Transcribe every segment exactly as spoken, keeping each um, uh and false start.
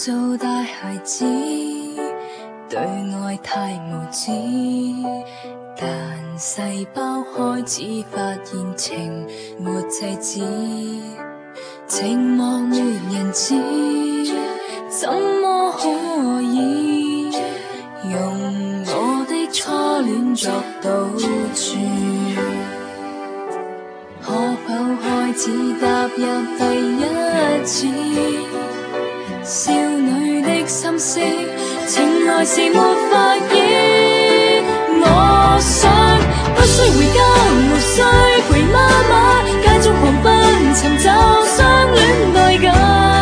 做大孩子，對愛太無知，但細胞開始發現情沒制止，寂寞沒人知，怎麼可以用我的初戀作賭注？可否開始踏入第一次？少女的心思，情來是沒法醫。我想不需回家，無需陪媽媽，街中狂奔尋找相戀代價。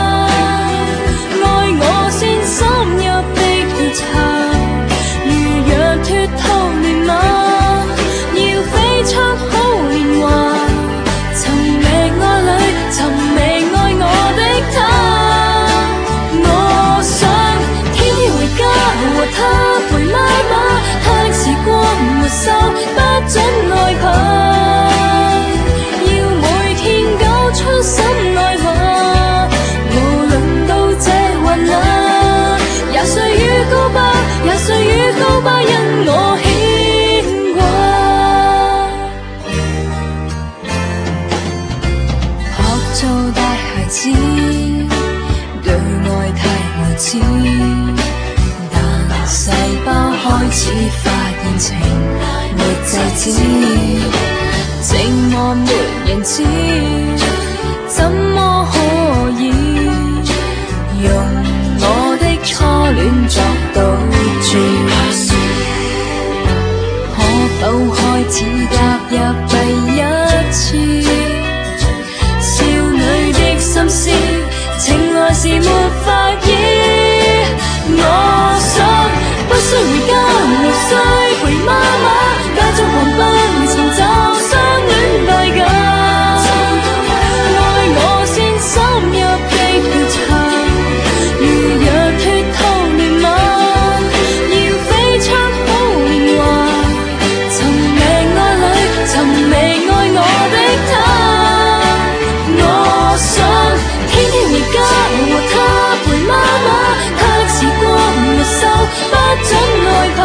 愛我先深入的調查，如若脫套亂馬，要飛出好年華，尋覓愛侶，尋覓愛我的他。和他陪媽媽，他的時光沒收，不准害怕，要每天交出心愛話，無論到這還那，廿歲與告白，廿歲與告白，因我牽掛。學做大孩子，對愛太無知，細胞開始發現情沒制止，寂寞沒人知，怎麼可以用我的初戀作賭注？可否開始踏入第一次？少女的心思，情來是沒法醫。我想不需回家，無需陪媽媽，街中狂奔尋找相戀代價。愛我先深入地調查，如若脫套亂馬，要飛出好年華，尋覓愛侶，尋覓愛我的他。我想天天回家和他陪媽媽，他的時光沒收，不准害怕，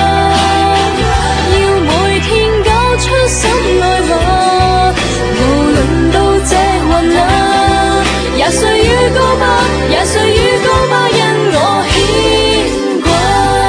要每天交出心愛話，無論到這還那，廿歲與告白，廿歲與告白，因我牽掛。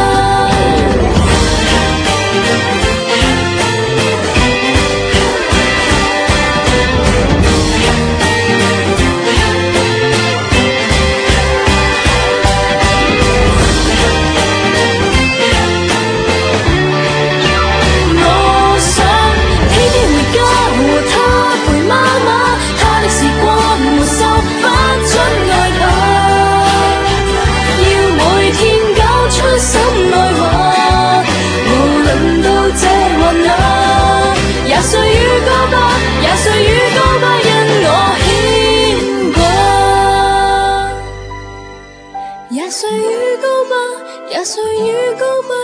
廿歲與告白，廿歲與告白，因我牽掛。廿歲與告白，廿歲與告白。